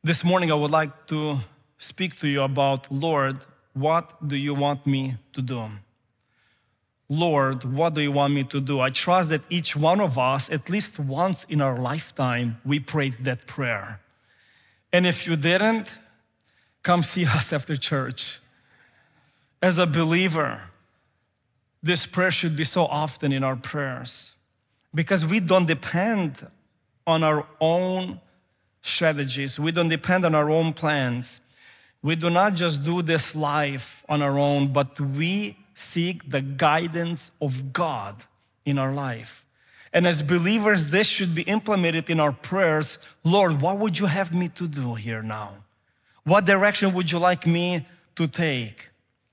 This morning, I would like to speak to you about, Lord, what do you want me to do? Lord, what do you want me to do? I trust that each one of us, at least once in our lifetime, we prayed that prayer. And if you didn't, come see us after church. As a believer, this prayer should be so often in our prayers because we don't depend on our own strategies. We don't depend on our own plans. We do not just do this life on our own, but we seek the guidance of God in our life. And as believers, this should be implemented in our prayers. Lord, what would you have me to do here now? What direction would you like me to take?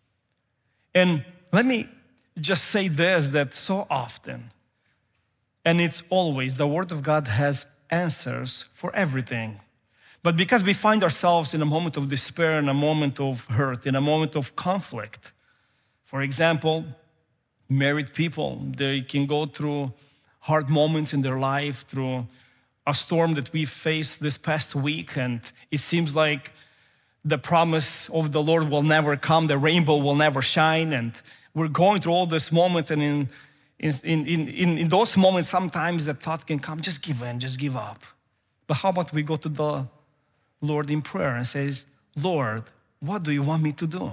And let me just say this, that so often, and it's always, the Word of God has answers for everything. But because we find ourselves in a moment of despair, in a moment of hurt, in a moment of conflict, for example, married people, they can go through hard moments in their life, through a storm that we faced this past week, and it seems like the promise of the Lord will never come, the rainbow will never shine, and we're going through all these moments, and in those moments, sometimes the thought can come, just give in, just give up. But how about we go to the Lord in prayer and says, Lord, what do you want me to do?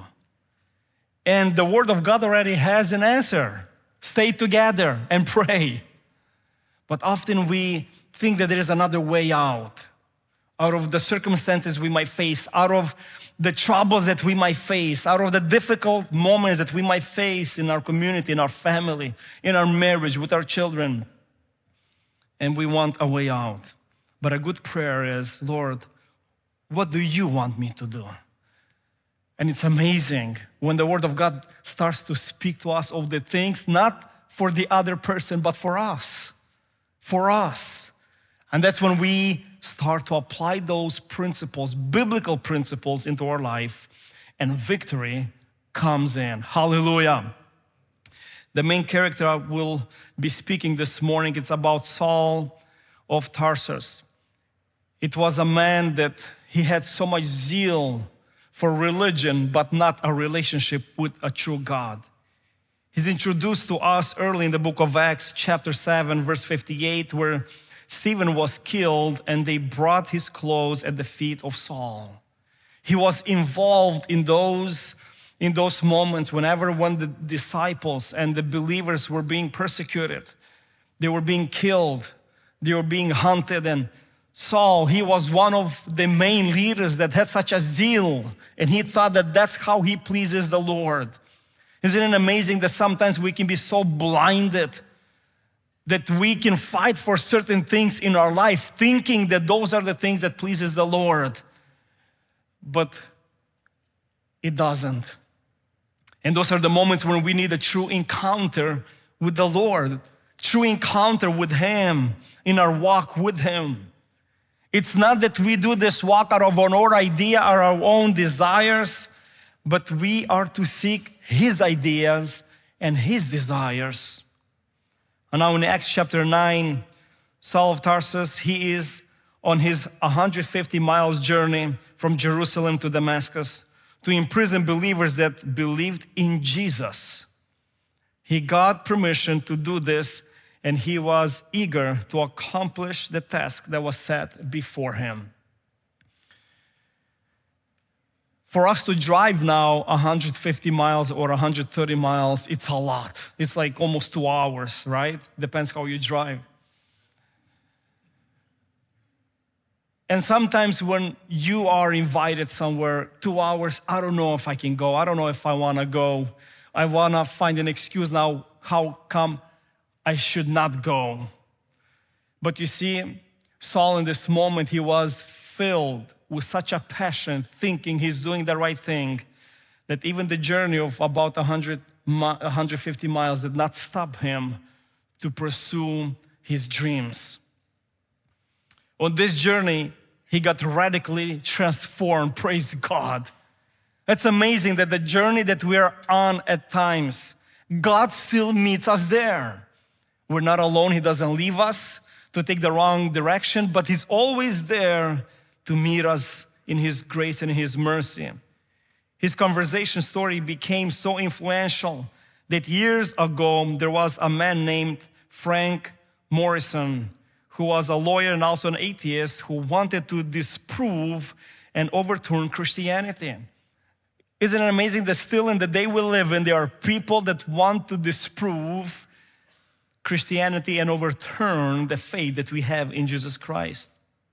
And the Word of God already has an answer. Stay together and pray. But often we think that there is another way out of the circumstances we might face, out of the troubles that we might face, out of the difficult moments that we might face in our community, in our family, in our marriage, with our children. And we want a way out. But a good prayer is, Lord, what do you want me to do? And it's amazing when the Word of God starts to speak to us of the things, not for the other person, but for us. For us. And that's when we start to apply those principles, biblical principles, into our life, and victory comes in. Hallelujah. The main character I will be speaking this morning, it's about Saul of Tarsus. It was a man that he had so much zeal for religion, but not a relationship with a true God. He's introduced to us early in the book of Acts, chapter 7, verse 58, where Stephen was killed and they brought his clothes at the feet of Saul. He was involved in those moments when the disciples and the believers were being persecuted. They were being killed. They were being hunted. And Saul, he was one of the main leaders that had such a zeal. And he thought that that's how he pleases the Lord. Isn't it amazing that sometimes we can be so blinded that we can fight for certain things in our life, thinking that those are the things that pleases the Lord. But it doesn't. And those are the moments when we need a true encounter with the Lord, true encounter with Him in our walk with Him. It's not that we do this walk out of our own idea or our own desires, but we are to seek His ideas and His desires. And now in Acts chapter 9, Saul of Tarsus, he is on his 150 miles journey from Jerusalem to Damascus to imprison believers that believed in Jesus. He got permission to do this, and he was eager to accomplish the task that was set before him. For us to drive now 150 miles or 130 miles, it's a lot. It's like almost 2 hours, right? Depends how you drive. And sometimes when you are invited somewhere, 2 hours, I don't know if I can go. I don't know if I want to go. I want to find an excuse now how come I should not go. But you see, Saul in this moment, he was filled with such a passion, thinking he's doing the right thing, that even the journey of about 150 miles did not stop him to pursue his dreams. On this journey, he got radically transformed, praise God. It's amazing that the journey that we are on at times, God still meets us there. We're not alone, He doesn't leave us to take the wrong direction, but He's always there to meet us in His grace and His mercy. His conversation story became so influential that years ago there was a man named Frank Morrison, who was a lawyer and also an atheist, who wanted to disprove and overturn Christianity. Isn't it amazing that still in the day we live in, there are people that want to disprove Christianity and overturn the faith that we have in Jesus Christ?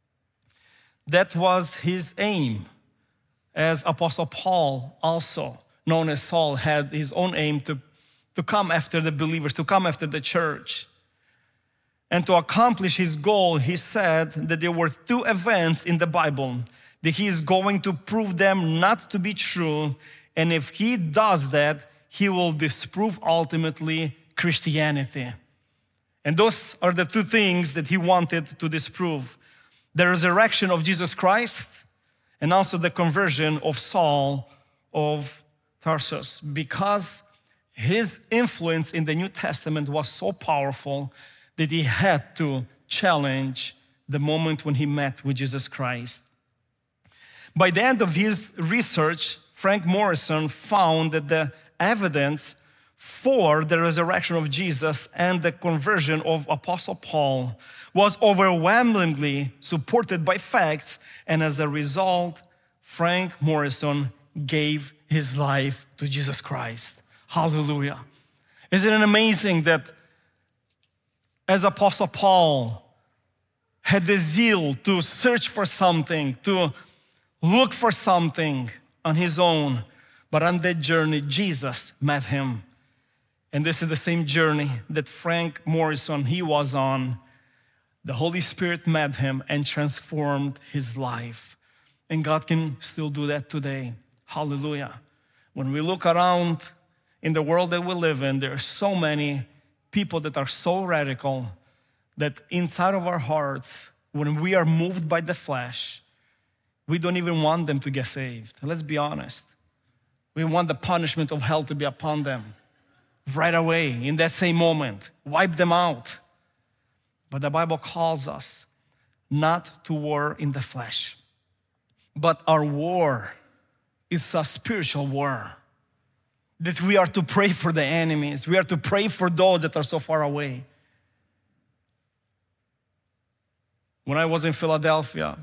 That was his aim, as Apostle Paul, also known as Saul, had his own aim to come after the believers, to come after the church. And to accomplish his goal, he said that there were two events in the Bible that he is going to prove them not to be true. And if he does that, he will disprove ultimately Christianity. And those are the two things that he wanted to disprove: the resurrection of Jesus Christ and also the conversion of Saul of Tarsus, because his influence in the New Testament was so powerful that he had to challenge the moment when he met with Jesus Christ. By the end of his research, Frank Morrison found that the evidence for the resurrection of Jesus and the conversion of Apostle Paul was overwhelmingly supported by facts, and as a result, Frank Morrison gave his life to Jesus Christ. Hallelujah. Isn't it amazing that as Apostle Paul had the zeal to search for something, to look for something on his own, but on that journey, Jesus met him. And this is the same journey that Frank Morrison, he was on. The Holy Spirit met him and transformed his life. And God can still do that today. Hallelujah. When we look around in the world that we live in, there are so many people that are so radical that inside of our hearts, when we are moved by the flesh, we don't even want them to get saved. Let's be honest. We want the punishment of hell to be upon them right away, in that same moment. Wipe them out. But the Bible calls us not to war in the flesh. But our war is a spiritual war. That we are to pray for the enemies. We are to pray for those that are so far away. When I was in Philadelphia,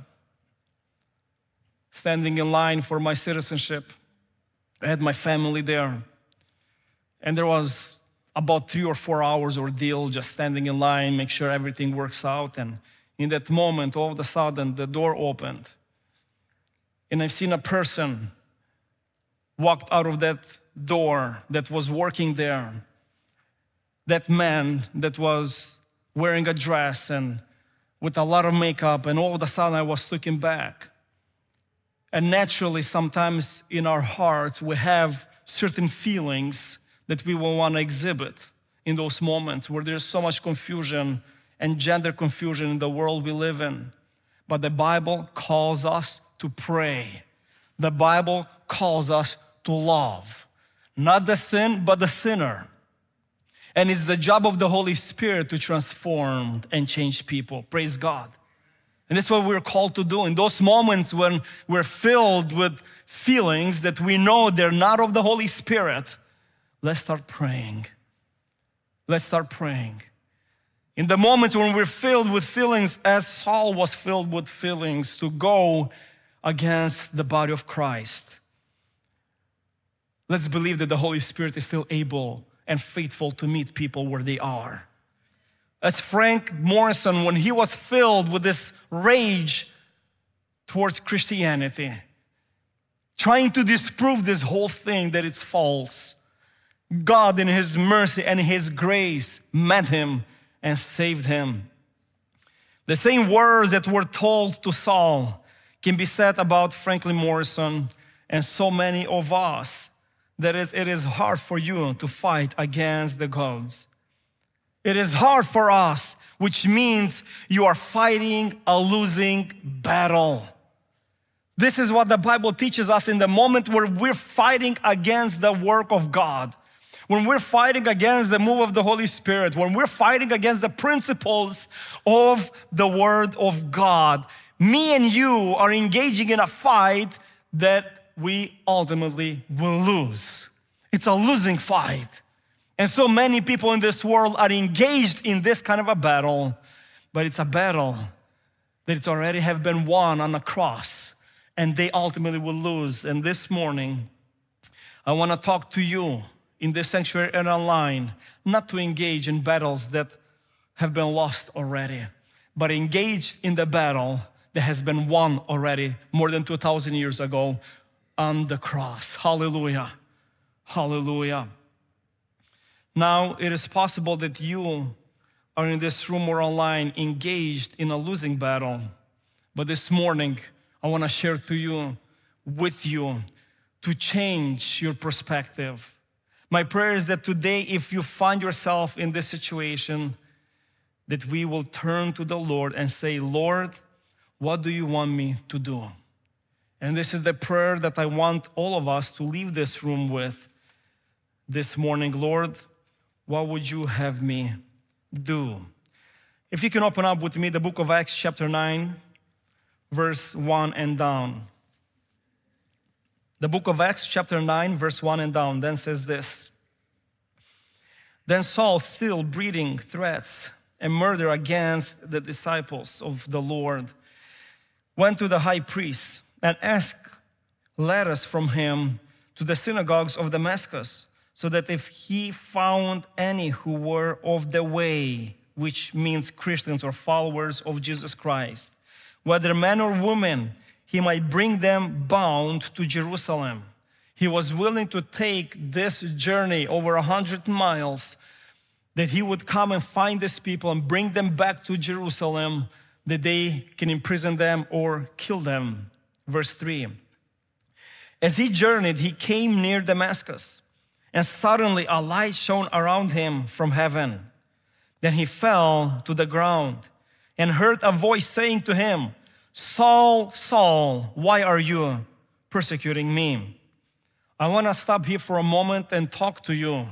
standing in line for my citizenship, I had my family there. And there was about 3 or 4 hours ordeal just standing in line, make sure everything works out. And in that moment, all of a sudden, the door opened. And I've seen a person walked out of that door that was working there. That man that was wearing a dress and with a lot of makeup, and all of a sudden I was looking back. And naturally, sometimes in our hearts, we have certain feelings that we will want to exhibit in those moments where there's so much confusion and gender confusion in the world we live in. But the Bible calls us to pray. The Bible calls us to love. Not the sin, but the sinner. And it's the job of the Holy Spirit to transform and change people. Praise God. And that's what we're called to do. In those moments when we're filled with feelings that we know they're not of the Holy Spirit, let's start praying. Let's start praying. In the moments when we're filled with feelings, as Saul was filled with feelings, to go against the body of Christ, let's believe that the Holy Spirit is still able and faithful to meet people where they are. As Frank Morrison, when he was filled with this rage towards Christianity, trying to disprove this whole thing that it's false, God in His mercy and His grace met him and saved him. The same words that were told to Saul can be said about Franklin Morrison and so many of us. That is, it is hard for you to fight against the gods. It is hard for us, which means you are fighting a losing battle. This is what the Bible teaches us in the moment where we're fighting against the work of God. When we're fighting against the move of the Holy Spirit, when we're fighting against the principles of the Word of God, me and you are engaging in a fight that we ultimately will lose. It's a losing fight. And so many people in this world are engaged in this kind of a battle, but it's a battle that it's already have been won on a cross, and they ultimately will lose. And this morning, I want to talk to you in this sanctuary and online, not to engage in battles that have been lost already, but engage in the battle that has been won already more than 2,000 years ago on the cross. Hallelujah. Hallelujah. Now, it is possible that you are in this room or online engaged in a losing battle. But this morning, I want to share with you to change your perspective. My prayer is that today, if you find yourself in this situation, that we will turn to the Lord and say, Lord, what do you want me to do? And this is the prayer that I want all of us to leave this room with this morning. Lord, what would you have me do? If you can open up with me the book of Acts chapter 9, verse 1 and down. The book of Acts chapter 9, verse 1 and down, then says this. Then Saul, still breathing threats and murder against the disciples of the Lord, went to the high priest and asked letters from him to the synagogues of Damascus, so that if he found any who were of the way, which means Christians or followers of Jesus Christ, whether man or woman, he might bring them bound to Jerusalem. He was willing to take this journey over 100 miles, that he would come and find these people and bring them back to Jerusalem, that they can imprison them or kill them. Verse 3. As he journeyed, he came near Damascus, and suddenly a light shone around him from heaven. Then he fell to the ground and heard a voice saying to him, Saul, Saul, why are you persecuting me? I want to stop here for a moment and talk to you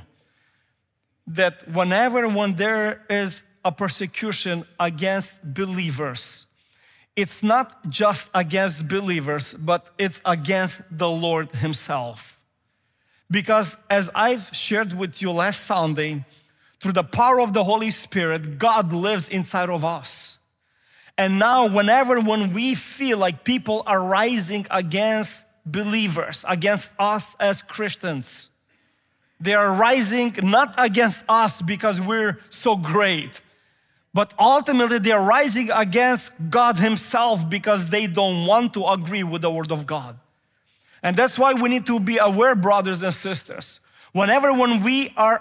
that when there is a persecution against believers, it's not just against believers, but it's against the Lord himself. Because as I've shared with you last Sunday, through the power of the Holy Spirit, God lives inside of us. And now when we feel like people are rising against believers, against us as Christians, they are rising not against us because we're so great, but ultimately they are rising against God himself because they don't want to agree with the word of God. And that's why we need to be aware, brothers and sisters. When we are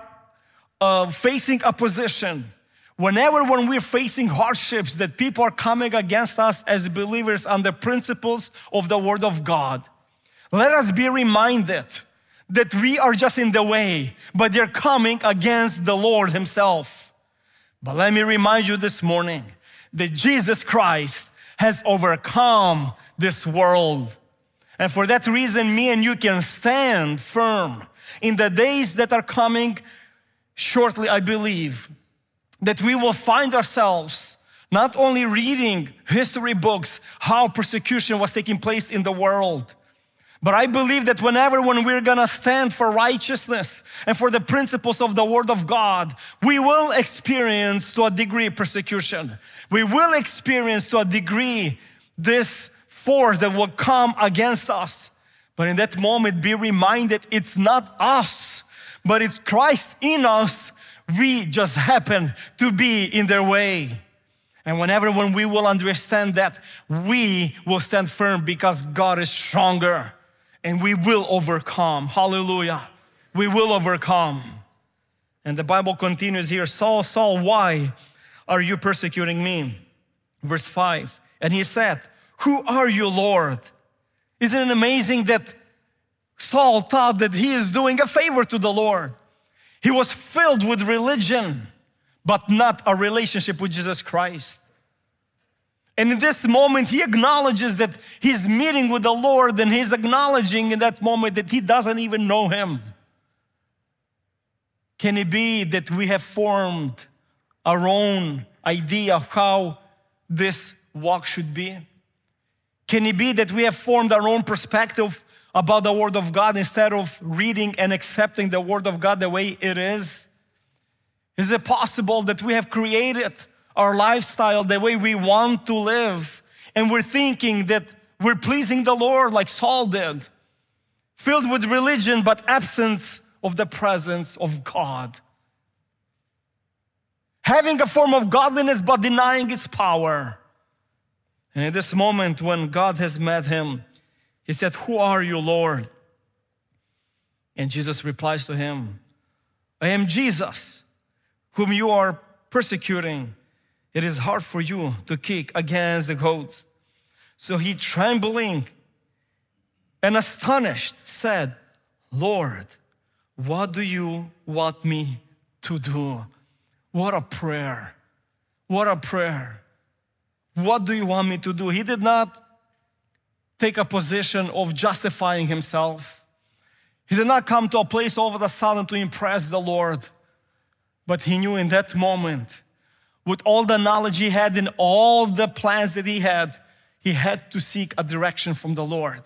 facing opposition, when we're facing hardships, that people are coming against us as believers on the principles of the Word of God, let us be reminded that we are just in the way, but they're coming against the Lord himself. But let me remind you this morning that Jesus Christ has overcome this world. And for that reason, me and you can stand firm in the days that are coming shortly. I believe that we will find ourselves not only reading history books, how persecution was taking place in the world, but I believe that when we're gonna stand for righteousness and for the principles of the Word of God, we will experience to a degree persecution. We will experience to a degree this force that will come against us. But in that moment, be reminded it's not us, but it's Christ in us. We just happen to be in their way. And when we will understand that, we will stand firm because God is stronger and we will overcome. Hallelujah. We will overcome. And the Bible continues here, Saul, Saul, why are you persecuting me? Verse 5, and he said, who are you, Lord? Isn't it amazing that Saul thought that he is doing a favor to the Lord? He was filled with religion, but not a relationship with Jesus Christ. And in this moment, he acknowledges that he's meeting with the Lord, and he's acknowledging in that moment that he doesn't even know him. Can it be that we have formed our own idea of how this walk should be? Can it be that we have formed our own perspective about the Word of God instead of reading and accepting the Word of God the way it is? Is it possible that we have created our lifestyle the way we want to live, and we're thinking that we're pleasing the Lord like Saul did, filled with religion but absence of the presence of God? Having a form of godliness but denying its power. And at this moment when God has met him, he said, "Who are you, Lord?" And Jesus replies to him, "I am Jesus, whom you are persecuting. It is hard for you to kick against the goats." So he, trembling and astonished, said, "Lord, what do you want me to do?" What a prayer. What a prayer. What do you want me to do? He did not take a position of justifying himself. He did not come to a place all of a sudden to impress the Lord. But he knew in that moment, with all the knowledge he had and all the plans that he had to seek a direction from the Lord.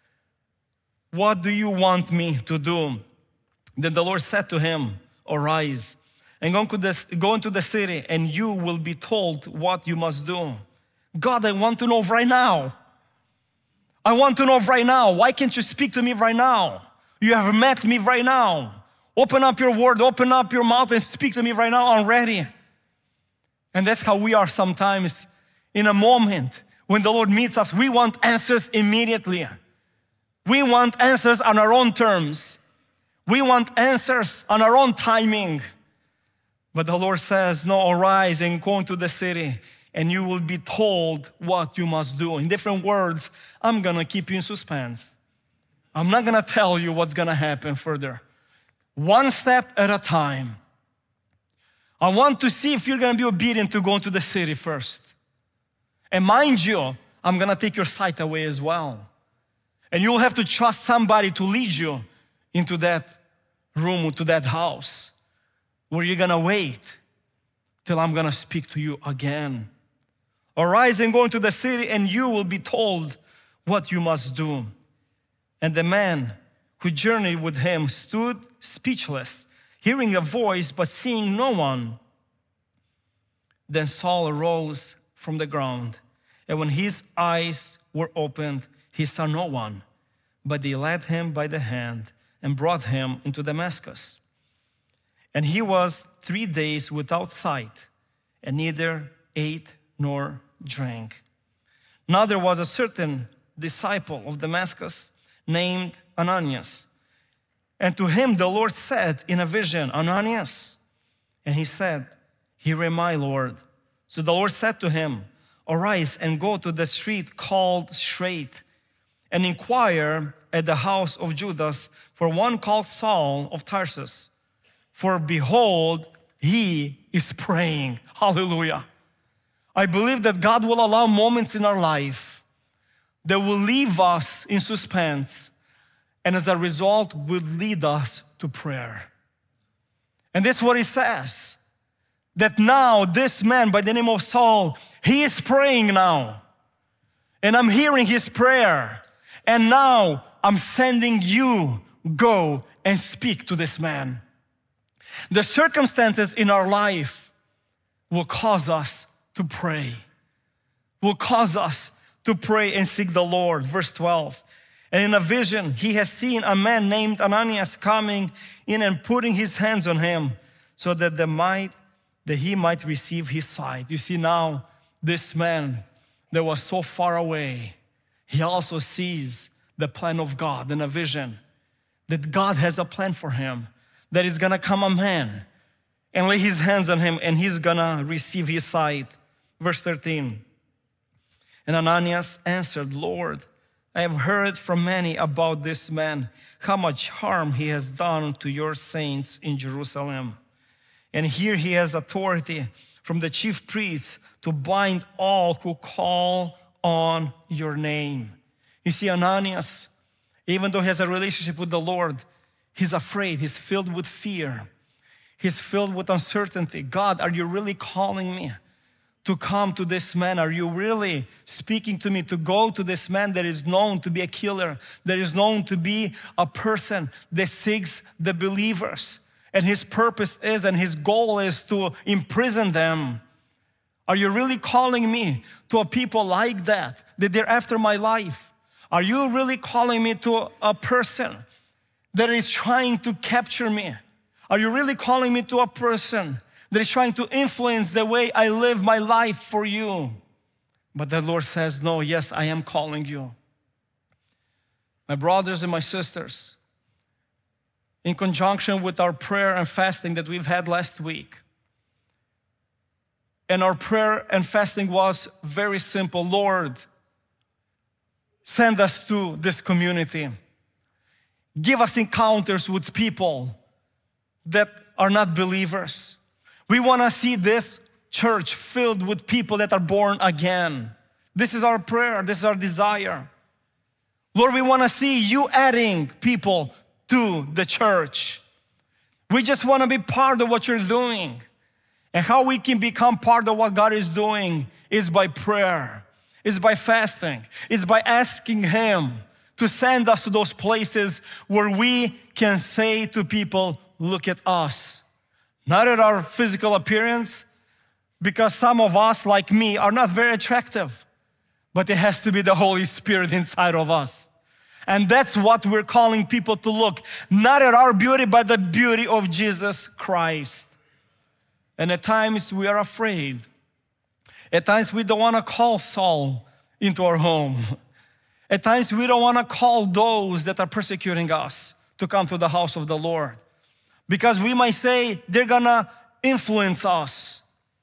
What do you want me to do? Then the Lord said to him, "Arise and go into the city, and you will be told what you must do." God, I want to know right now. I want to know right now. Why can't you speak to me right now? You have met me right now. Open up your word, open up your mouth and speak to me right now. I'm ready. And that's how we are sometimes in a moment when the Lord meets us. We want answers immediately. We want answers on our own terms. We want answers on our own timing. But the Lord says, "No, arise and go into the city, and you will be told what you must do." In different words, I'm gonna keep you in suspense. I'm not gonna tell you what's gonna happen further. One step at a time. I want to see if you're gonna be obedient to go into the city first. And mind you, I'm gonna take your sight away as well. And you'll have to trust somebody to lead you into that room, to that house, where you're gonna wait till I'm gonna speak to you again. Arise and go into the city, and you will be told what you must do. And the man who journeyed with him stood speechless, hearing a voice but seeing no one. Then Saul arose from the ground, and when his eyes were opened, he saw no one, but they led him by the hand and brought him into Damascus. And he was 3 days without sight, and neither ate nor drank. Now there was a certain disciple of Damascus named Ananias. And to him the Lord said in a vision, "Ananias." And he said, "Here am I, Lord." So the Lord said to him, "Arise and go to the street called Straight, and inquire at the house of Judas for one called Saul of Tarsus. For behold, he is praying." Hallelujah. I believe that God will allow moments in our life that will leave us in suspense, and as a result will lead us to prayer. And that's what he says, that now this man by the name of Saul, he is praying now. And I'm hearing his prayer. And now I'm sending you, go and speak to this man. The circumstances in our life will cause us to pray. Will cause us to pray and seek the Lord. Verse 12. And in a vision, he has seen a man named Ananias coming in and putting his hands on him so that he might receive his sight. You see now, this man that was so far away, he also sees the plan of God in a vision, that God has a plan for him, that is gonna come a man and lay his hands on him and he's gonna receive his sight. Verse 13. And Ananias answered, "Lord, I have heard from many about this man, how much harm he has done to your saints in Jerusalem. And here he has authority from the chief priests to bind all who call on your name." You see, Ananias, even though he has a relationship with the Lord, he's afraid, he's filled with fear. He's filled with uncertainty. God, are you really calling me to come to this man? Are you really speaking to me to go to this man that is known to be a killer, that is known to be a person that seeks the believers? And his purpose is, and his goal is to imprison them. Are you really calling me to a people like that they're after my life? Are you really calling me to a person that is trying to capture me? Are you really calling me to a person that is trying to influence the way I live my life for you? But the Lord says, no, yes, I am calling you. My brothers and my sisters, in conjunction with our prayer and fasting that we've had last week, and our prayer and fasting was very simple. Lord, send us to this community. Give us encounters with people that are not believers. We want to see this church filled with people that are born again. This is our prayer. This is our desire. Lord, we want to see you adding people to the church. We just want to be part of what you're doing. And how we can become part of what God is doing is by prayer. It's by fasting. It's by asking Him to send us to those places where we can say to people, look at us. Not at our physical appearance, because some of us, like me, are not very attractive. But it has to be the Holy Spirit inside of us. And that's what we're calling people to look. Not at our beauty, but the beauty of Jesus Christ. And at times we are afraid. At times we don't want to call Saul into our home. At times we don't want to call those that are persecuting us to come to the house of the Lord. Because we might say they're gonna influence us.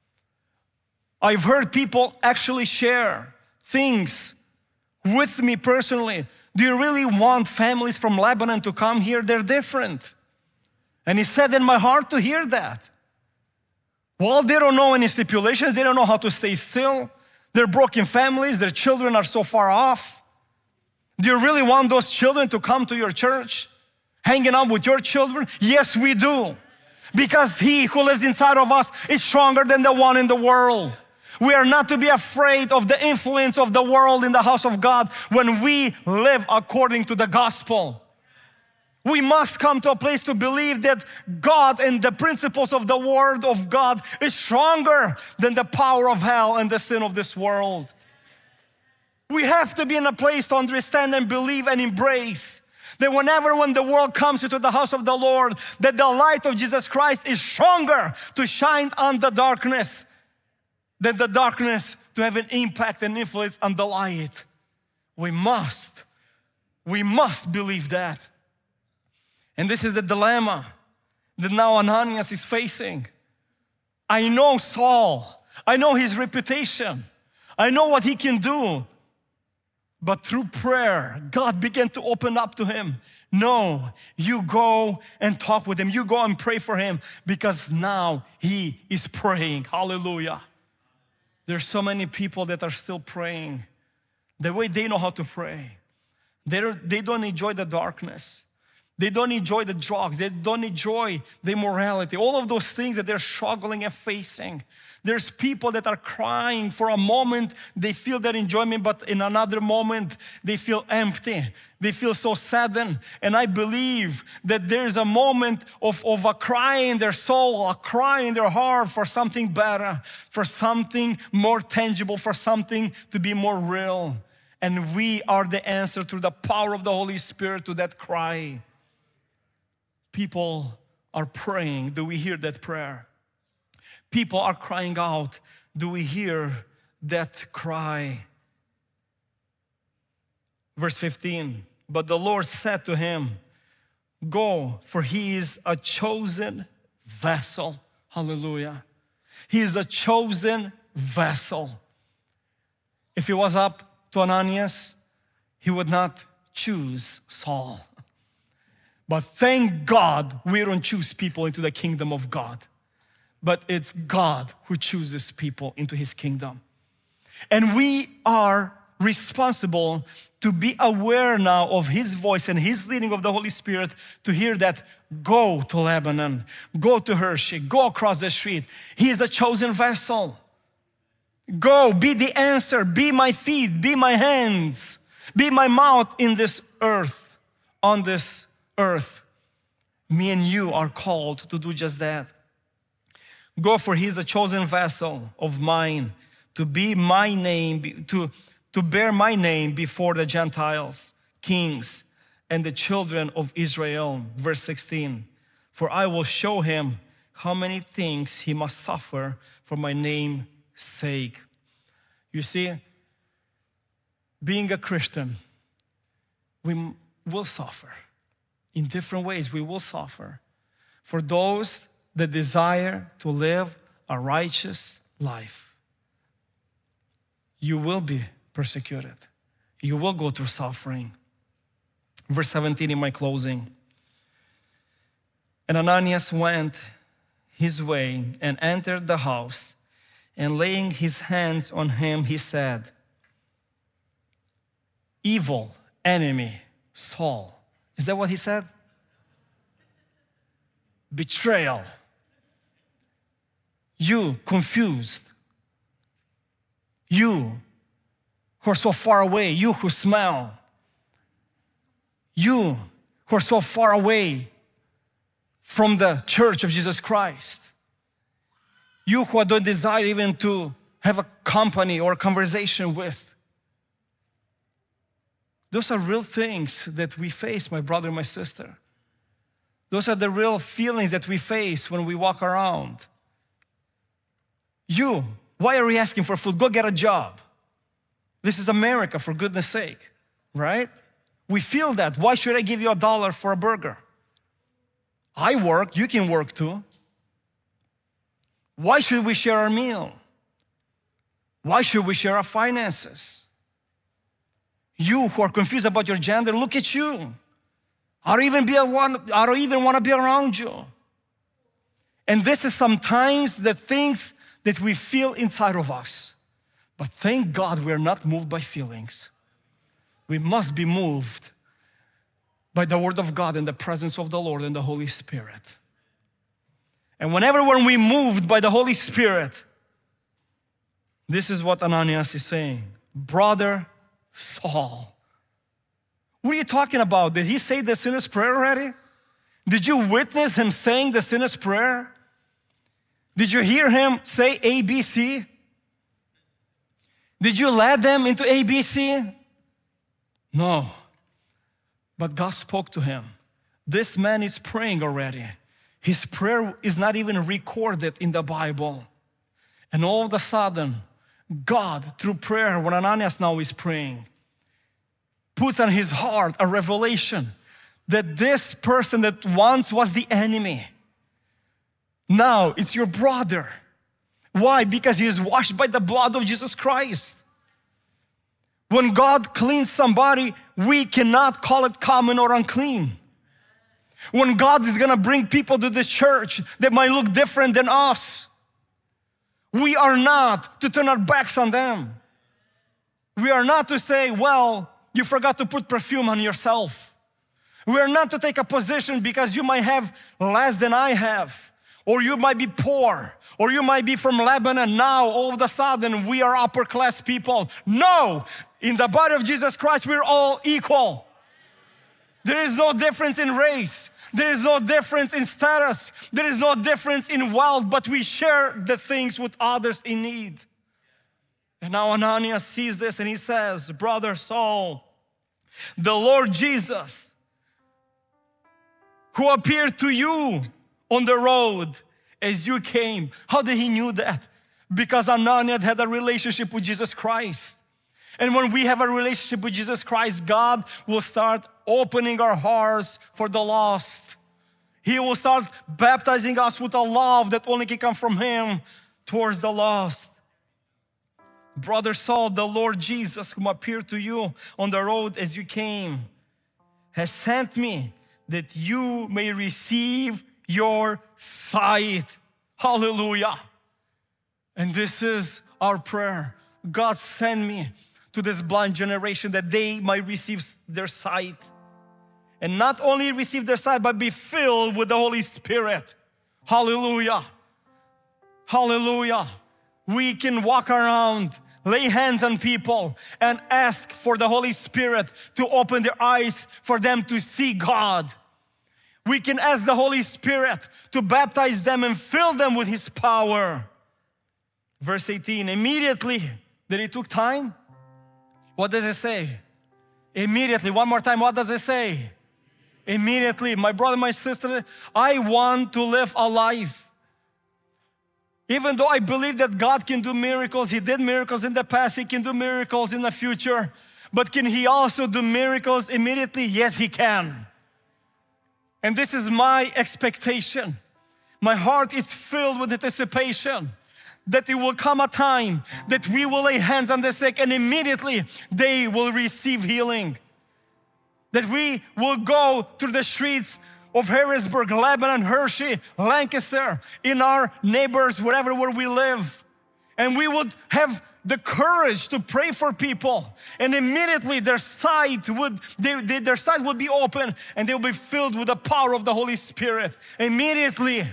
I've heard people actually share things with me personally. Do you really want families from Lebanon to come here? They're different. And it said in my heart to hear that. Well, they don't know any stipulations. They don't know how to stay still. They're broken families. Their children are so far off. Do you really want those children to come to your church, hanging out with your children? Yes, we do. Because He who lives inside of us is stronger than the one in the world. We are not to be afraid of the influence of the world in the house of God when we live according to the gospel. We must come to a place to believe that God and the principles of the Word of God is stronger than the power of hell and the sin of this world. We have to be in a place to understand and believe and embrace that when the world comes into the house of the Lord, that the light of Jesus Christ is stronger to shine on the darkness than the darkness to have an impact and influence on the light. We must believe that. And this is the dilemma that now Ananias is facing. I know Saul. I know his reputation. I know what he can do. But through prayer, God began to open up to him. No, you go and talk with him. You go and pray for him because now he is praying. Hallelujah. There's so many people that are still praying the way they know how to pray. They don't enjoy the darkness. They don't enjoy the drugs. They don't enjoy the immorality. All of those things that they're struggling and facing. There's people that are crying for a moment. They feel that enjoyment, but in another moment, they feel empty. They feel so saddened. And I believe that there's a moment of a cry in their soul, a cry in their heart for something better, for something more tangible, for something to be more real. And we are the answer through the power of the Holy Spirit to that cry. People are praying. Do we hear that prayer? People are crying out. Do we hear that cry? Verse 15, but the Lord said to him, go, for he is a chosen vessel. Hallelujah. He is a chosen vessel. If it was up to Ananias, he would not choose Saul. But thank God we don't choose people into the kingdom of God. But it's God who chooses people into His kingdom. And we are responsible to be aware now of His voice and His leading of the Holy Spirit to hear that go to Lebanon, go to Hershey, go across the street. He is a chosen vessel. Go, be the answer, be my feet, be my hands, be my mouth in this earth, on this earth. Me and you are called to do just that. Go, for he is a chosen vessel of mine to be my name, to bear my name before the Gentiles, kings, and the children of Israel. Verse 16, for I will show him how many things he must suffer for my name's sake. You see, being a Christian, we will suffer. In different ways, we will suffer. For those that desire to live a righteous life, you will be persecuted. You will go through suffering. Verse 17 in my closing. And Ananias went his way and entered the house, and laying his hands on him, he said, evil enemy Saul. Is that what he said? Betrayal. You confused. You who are so far away. You who smell. You who are so far away from the church of Jesus Christ. You who don't desire even to have a company or a conversation with. Those are real things that we face, my brother and my sister. Those are the real feelings that we face when we walk around. You, why are you asking for food? Go get a job. This is America, for goodness sake, right? We feel that. Why should I give you $1 for a burger? I work, you can work too. Why should we share our meal? Why should we share our finances? You who are confused about your gender, look at you. I don't even want to be around you. And this is sometimes the things that we feel inside of us. But thank God we're not moved by feelings. We must be moved by the Word of God and the presence of the Lord and the Holy Spirit. And when we're moved by the Holy Spirit, this is what Ananias is saying. Brother Saul. What are you talking about? Did he say the sinner's prayer already? Did you witness him saying the sinner's prayer? Did you hear him say ABC? Did you lead them into ABC? No. But God spoke to him. This man is praying already. His prayer is not even recorded in the Bible. And all of a sudden, God, through prayer, when Ananias now is praying, puts on his heart a revelation that this person that once was the enemy, now it's your brother. Why? Because he is washed by the blood of Jesus Christ. When God cleans somebody, we cannot call it common or unclean. When God is gonna bring people to this church that might look different than us, we are not to turn our backs on them. We are not to say, well, you forgot to put perfume on yourself. We are not to take a position because you might have less than I have, or you might be poor, or you might be from Lebanon. Now, all of a sudden, we are upper class people. No, in the body of Jesus Christ, we're all equal. There is no difference in race. There is no difference in status. There is no difference in wealth, but we share the things with others in need. And now Ananias sees this and he says, Brother Saul, the Lord Jesus, who appeared to you on the road as you came. How did he knew that? Because Ananias had a relationship with Jesus Christ. And when we have a relationship with Jesus Christ, God will start opening our hearts for the lost. He will start baptizing us with a love that only can come from Him towards the lost. Brother Saul, the Lord Jesus, whom appeared to you on the road as you came, has sent me that you may receive your sight. Hallelujah. And this is our prayer. God, send me to this blind generation that they might receive their sight. And not only receive their sight, but be filled with the Holy Spirit. Hallelujah. Hallelujah. We can walk around, lay hands on people, and ask for the Holy Spirit to open their eyes for them to see God. We can ask the Holy Spirit to baptize them and fill them with His power. Verse 18, immediately, that it took time? What does it say? Immediately. One more time, what does it say? Immediately. My brother, my sister, I want to live a life. Even though I believe that God can do miracles, He did miracles in the past, He can do miracles in the future. But can He also do miracles immediately? Yes, He can. And this is my expectation. My heart is filled with anticipation that it will come a time that we will lay hands on the sick and immediately they will receive healing. That we will go through the streets of Harrisburg, Lebanon, Hershey, Lancaster, in our neighbors, wherever where we live. And we would have the courage to pray for people. And immediately their sight would be open and they'll be filled with the power of the Holy Spirit. Immediately.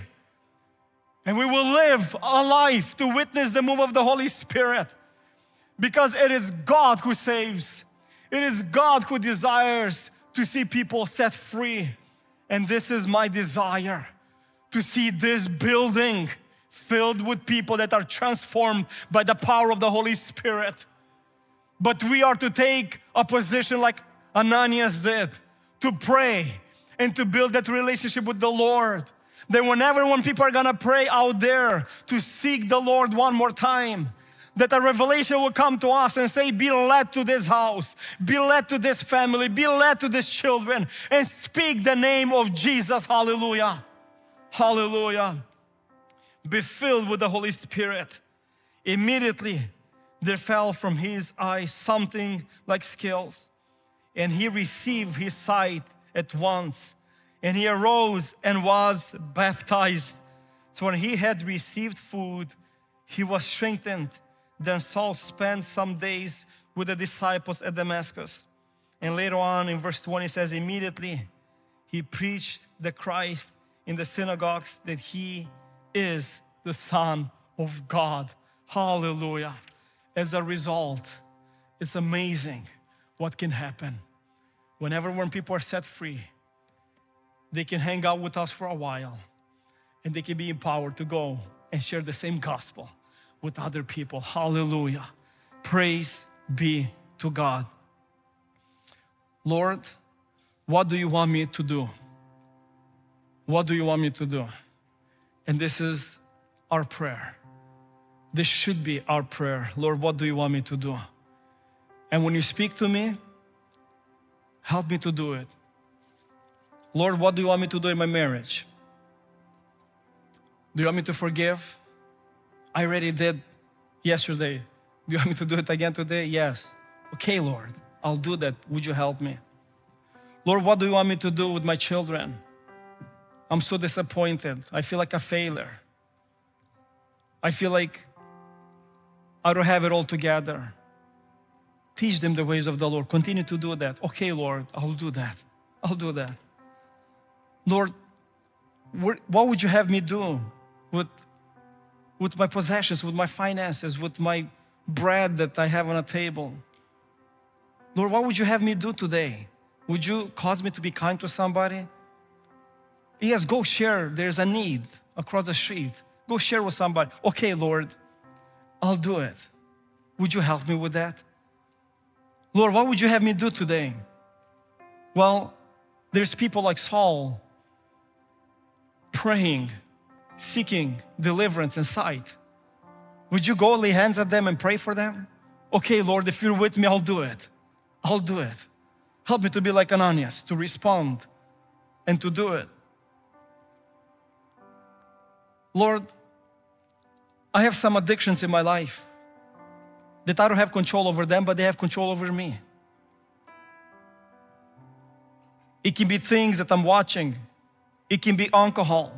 And we will live a life to witness the move of the Holy Spirit. Because it is God who saves. It is God who desires to see people set free. And this is my desire, to see this building filled with people that are transformed by the power of the Holy Spirit. But we are to take a position like Ananias did, to pray and to build that relationship with the Lord. That when people are gonna pray out there to seek the Lord one more time, that a revelation will come to us and say, be led to this house, be led to this family, be led to these children, and speak the name of Jesus. Hallelujah. Hallelujah. Be filled with the Holy Spirit. Immediately there fell from his eyes something like scales, and he received his sight at once, and he arose and was baptized. So when he had received food, he was strengthened. Then Saul spent some days with the disciples at Damascus. And later on in verse 20 it says, immediately he preached the Christ in the synagogues, that he is the Son of God. Hallelujah. As a result, it's amazing what can happen. When people are set free, they can hang out with us for a while and they can be empowered to go and share the same gospel with other people. Hallelujah. Praise be to God. Lord, what do you want me to do? What do you want me to do? And this is our prayer. This should be our prayer. Lord, what do you want me to do? And when you speak to me, help me to do it. Lord, what do you want me to do in my marriage? Do you want me to forgive? I already did yesterday. Do you want me to do it again today? Yes. Okay, Lord, I'll do that. Would you help me? Lord, what do you want me to do with my children? I'm so disappointed. I feel like a failure. I feel like I don't have it all together. Teach them the ways of the Lord. Continue to do that. Okay, Lord, I'll do that. I'll do that. Lord, what would you have me do with my possessions, with my finances, with my bread that I have on a table? Lord, what would you have me do today? Would you cause me to be kind to somebody? Yes, go share. There's a need across the street. Go share with somebody. Okay, Lord, I'll do it. Would you help me with that? Lord, what would you have me do today? Well, there's people like Saul praying, seeking deliverance and sight. Would you go lay hands at them and pray for them? Okay, Lord, if you're with me, I'll do it. I'll do it. Help me to be like Ananias, to respond and to do it. Lord, I have some addictions in my life that I don't have control over them, but they have control over me. It can be things that I'm watching. It can be alcohol.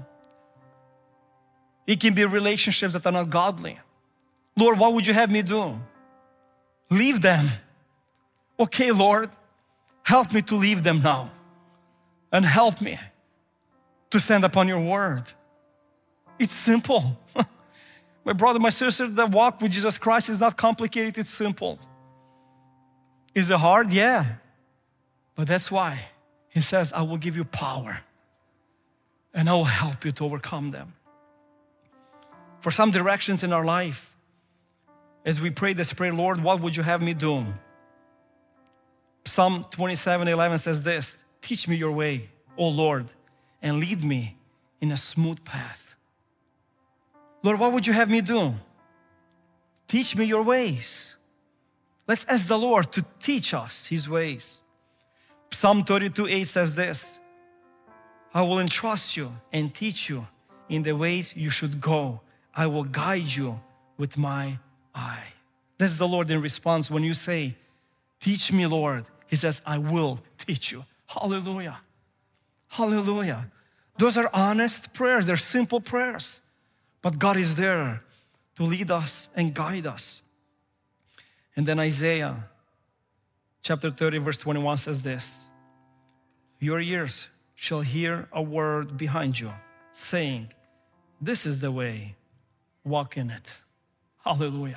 It can be relationships that are not godly. Lord, what would you have me do? Leave them. Okay, Lord, help me to leave them now. And help me to stand upon your word. It's simple. My brother, my sister, the walk with Jesus Christ is not complicated, it's simple. Is it hard? Yeah. But that's why He says, I will give you power and I will help you to overcome them. For some directions in our life, as we pray this prayer, Lord, what would you have me do? Psalm 27:11 says this, teach me your way, O Lord, and lead me in a smooth path. Lord, what would you have me do? Teach me your ways. Let's ask the Lord to teach us His ways. Psalm 32:8 says this, I will entrust you and teach you in the ways you should go. I will guide you with my eye. That's the Lord in response when you say, teach me, Lord. He says, I will teach you. Hallelujah. Hallelujah. Those are honest prayers. They're simple prayers. But God is there to lead us and guide us. And then Isaiah chapter 30 verse 21 says this, your ears shall hear a word behind you saying, this is the way, walk in it. Hallelujah.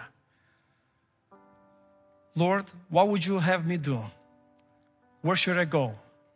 Lord, what would you have me do? Where should I go?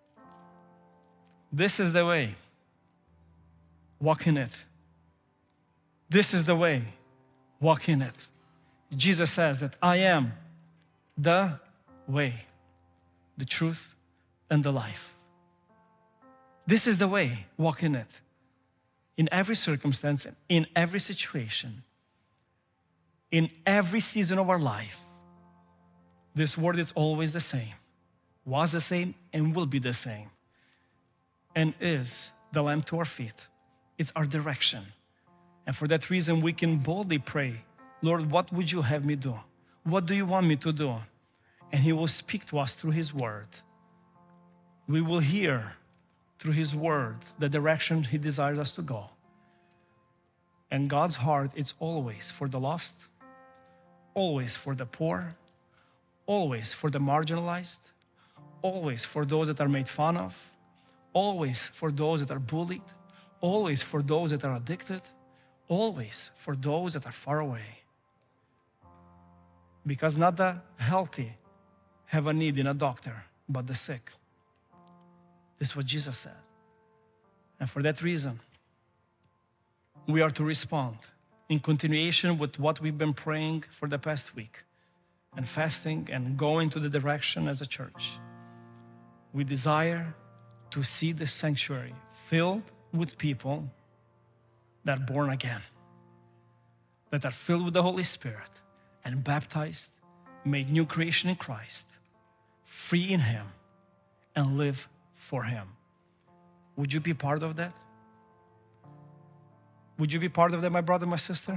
This is the way, walk in it. This is the way, walk in it. Jesus says that I am the way, the truth, and the life. This is the way, walk in it. In every circumstance, in every situation, in every season of our life, this word is always the same, was the same, and will be the same, and is the lamp to our feet. It's our direction. And for that reason, we can boldly pray, Lord, what would you have me do? What do you want me to do? And He will speak to us through His word. We will hear through His word the direction He desires us to go. And God's heart is always for the lost, always for the poor, always for the marginalized, always for those that are made fun of, always for those that are bullied, always for those that are addicted, always for those that are far away. Because not the healthy have a need in a doctor, but the sick. This is what Jesus said. And for that reason, we are to respond in continuation with what we've been praying for the past week and fasting and going to the direction as a church. We desire to see the sanctuary filled with people that are born again, that are filled with the Holy Spirit and baptized, made new creation in Christ, free in Him, and live for Him. Would you be part of that? Would you be part of that, my brother, my sister?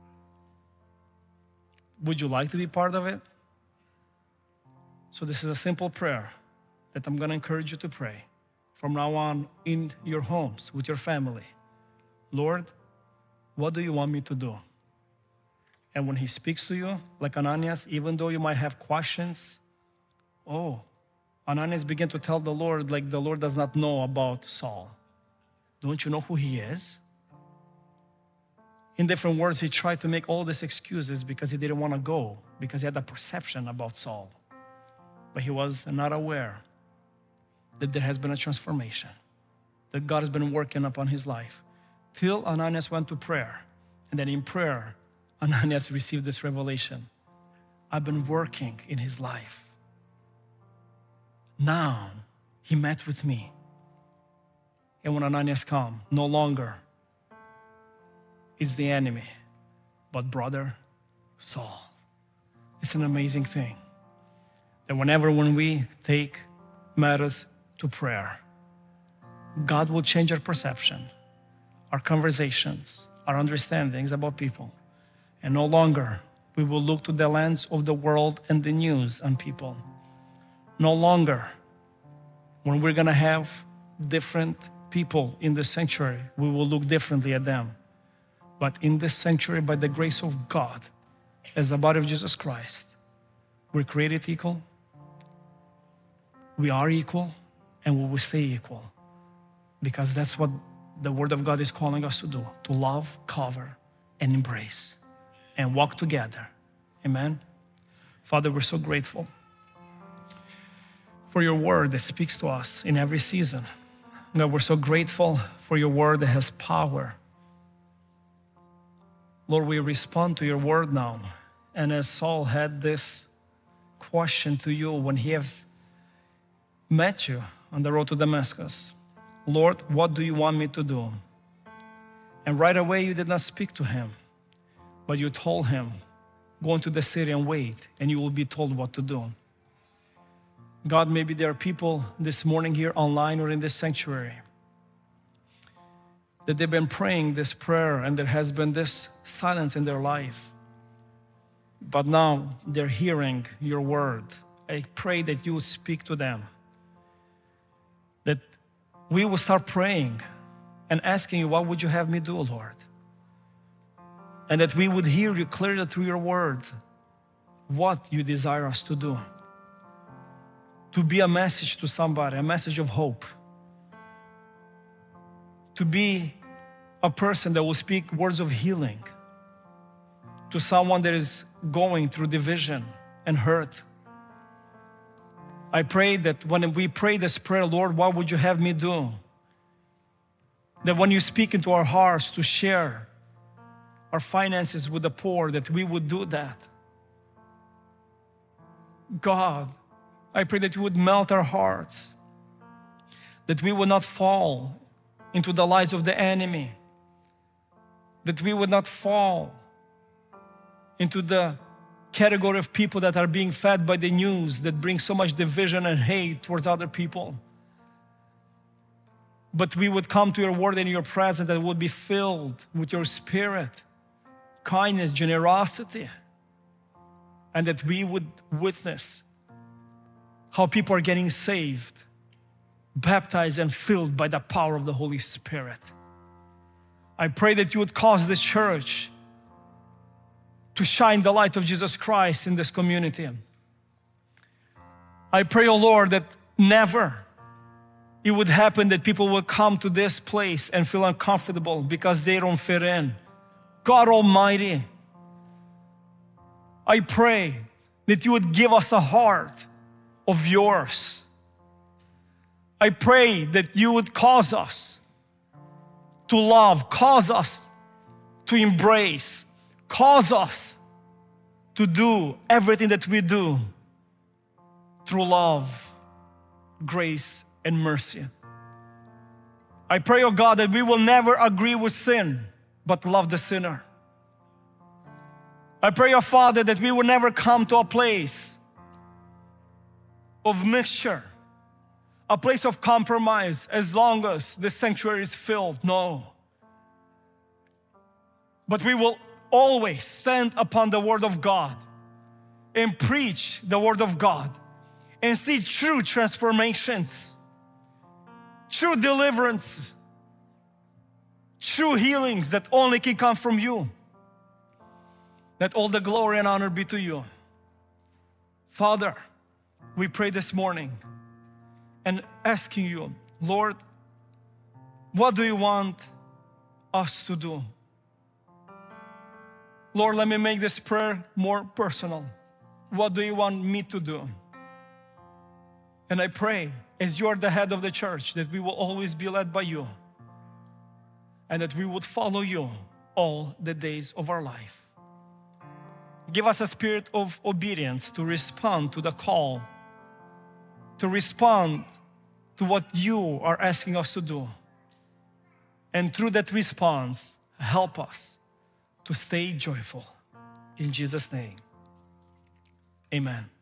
Would you like to be part of it? So this is a simple prayer that I'm going to encourage you to pray from now on in your homes, with your family. Lord, what do you want me to do? And when He speaks to you, like Ananias, even though you might have questions, Ananias began to tell the Lord like the Lord does not know about Saul. Don't you know who he is? In different words, he tried to make all these excuses because he didn't want to go, because he had a perception about Saul. But he was not aware that there has been a transformation, that God has been working upon his life. Till Ananias went to prayer. And then in prayer, Ananias received this revelation. I've been working in his life. Now, he met with me. And when Ananias came, no longer is the enemy, but brother Saul. It's an amazing thing that when we take matters to prayer, God will change our perception, our conversations, our understandings about people. And no longer we will look to the lens of the world and the news on people. No longer when we're gonna have different people in the sanctuary, we will look differently at them. But in this sanctuary, by the grace of God, as the body of Jesus Christ, we're created equal, we are equal, and we will stay equal. Because that's what the Word of God is calling us to do, to love, cover, and embrace. and walk together. Amen. Father, we're so grateful for your word that speaks to us in every season. God, we're so grateful for your word that has power. Lord, we respond to your word now. And as Saul had this question to you when he has met you on the road to Damascus, Lord, what do you want me to do? And right away you did not speak to him, but you told him, go into the city and wait, and you will be told what to do. God, maybe there are people this morning here online or in this sanctuary that they've been praying this prayer and there has been this silence in their life. But now they're hearing your word. I pray that you will speak to them, that we will start praying and asking you, what would you have me do, Lord? And that we would hear you clearly through your word, what you desire us to do. To be a message to somebody, a message of hope. To be a person that will speak words of healing to someone that is going through division and hurt. I pray that when we pray this prayer, Lord, what would you have me do? That when you speak into our hearts to share our finances with the poor, that we would do that. God, I pray that you would melt our hearts, that we would not fall into the lies of the enemy, that we would not fall into the category of people that are being fed by the news that brings so much division and hate towards other people. But we would come to your word and your presence that would be filled with your spirit, kindness, generosity, and that we would witness how people are getting saved, baptized, and filled by the power of the Holy Spirit. I pray that you would cause this church to shine the light of Jesus Christ in this community. I pray, oh Lord, that never it would happen that people will come to this place and feel uncomfortable because they don't fit in. God Almighty, I pray that you would give us a heart of yours. I pray that you would cause us to love, cause us to embrace, cause us to do everything that we do through love, grace, and mercy. I pray, oh God, that we will never agree with sin, but love the sinner. I pray, oh Father, that we will never come to a place of mixture, a place of compromise as long as the sanctuary is filled. No. But we will always stand upon the Word of God and preach the Word of God and see true transformations, true deliverance, true healings that only can come from you. Let all the glory and honor be to you. Father, we pray this morning and asking you, Lord, what do you want us to do? Lord, let me make this prayer more personal. What do you want me to do? And I pray, as you are the head of the church, that we will always be led by you and that we would follow you all the days of our life. Give us a spirit of obedience to respond to the call, to respond to what you are asking us to do. And through that response, help us to stay joyful. In Jesus' name, amen.